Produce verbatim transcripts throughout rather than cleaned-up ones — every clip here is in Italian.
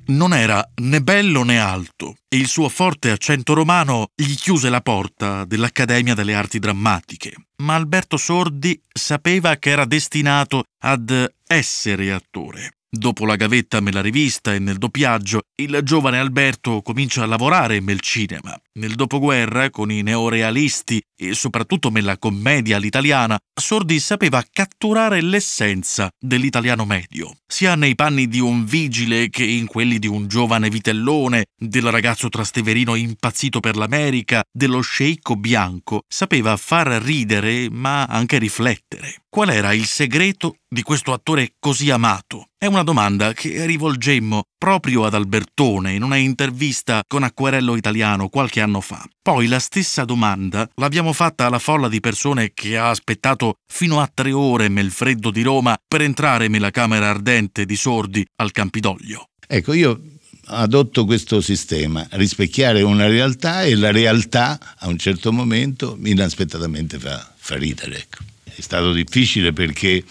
non era né bello né alto e il suo forte accento romano gli chiuse la porta dell'Accademia delle Arti Drammatiche. Ma Alberto Sordi sapeva che era destinato ad essere attore. Dopo la gavetta nella rivista e nel doppiaggio, il giovane Alberto comincia a lavorare nel cinema. Nel dopoguerra, con i neorealisti e soprattutto nella commedia all'italiana, Sordi sapeva catturare l'essenza dell'italiano medio, sia nei panni di un vigile che in quelli di un giovane vitellone, del ragazzo trasteverino impazzito per l'America, dello sceicco bianco. Sapeva far ridere ma anche riflettere. Qual era il segreto di questo attore così amato? È una domanda che rivolgemmo proprio ad Albertone in una intervista con Acquerello Italiano qualche anno fa. Poi la stessa domanda l'abbiamo fatta alla folla di persone che ha aspettato fino a tre ore nel freddo di Roma per entrare nella camera ardente di Sordi al Campidoglio. Ecco, io adotto questo sistema, rispecchiare una realtà, e la realtà a un certo momento inaspettatamente fa, fa ridere. Ecco. È stato difficile perché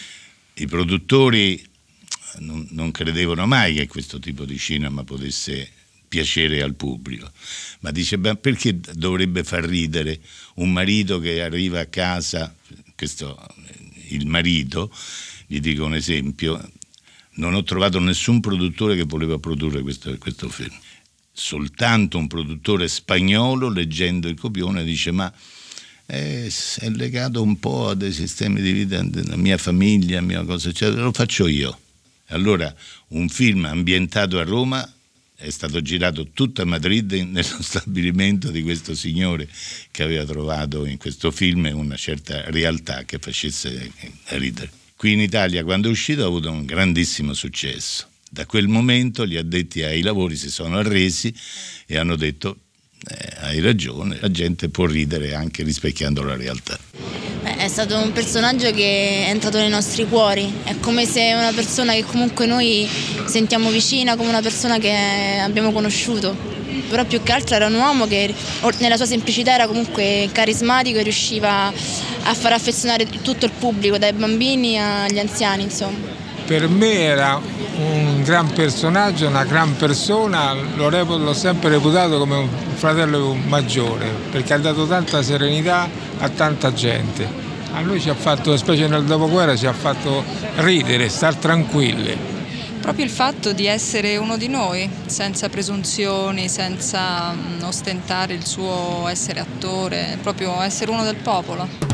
i produttori non, non credevano mai che questo tipo di cinema potesse piacere al pubblico, ma dice, beh, perché dovrebbe far ridere un marito che arriva a casa, questo, il marito, gli dico un esempio, non ho trovato nessun produttore che voleva produrre questo, questo film, soltanto un produttore spagnolo leggendo il copione dice, ma è, è legato un po' a dei sistemi di vita della mia famiglia, mia cosa eccetera, lo faccio io. Allora un film ambientato a Roma è stato girato tutto a Madrid nello stabilimento di questo signore che aveva trovato in questo film una certa realtà che facesse ridere. Qui in Italia, quando è uscito, ha avuto un grandissimo successo. Da quel momento gli addetti ai lavori si sono arresi e hanno detto eh, hai ragione, la gente può ridere anche rispecchiando la realtà. Beh, è stato un personaggio che è entrato nei nostri cuori, è come se una persona che comunque noi sentiamo vicina, come una persona che abbiamo conosciuto, però più che altro era un uomo che nella sua semplicità era comunque carismatico e riusciva a far affezionare tutto il pubblico, dai bambini agli anziani, insomma. Per me era un gran personaggio, una gran persona, lo reputo, l'ho sempre reputato come un fratello maggiore, perché ha dato tanta serenità a tanta gente. A noi ci ha fatto, specie nel dopoguerra, ci ha fatto ridere, star tranquilli. Proprio il fatto di essere uno di noi, senza presunzioni, senza ostentare il suo essere attore, proprio essere uno del popolo.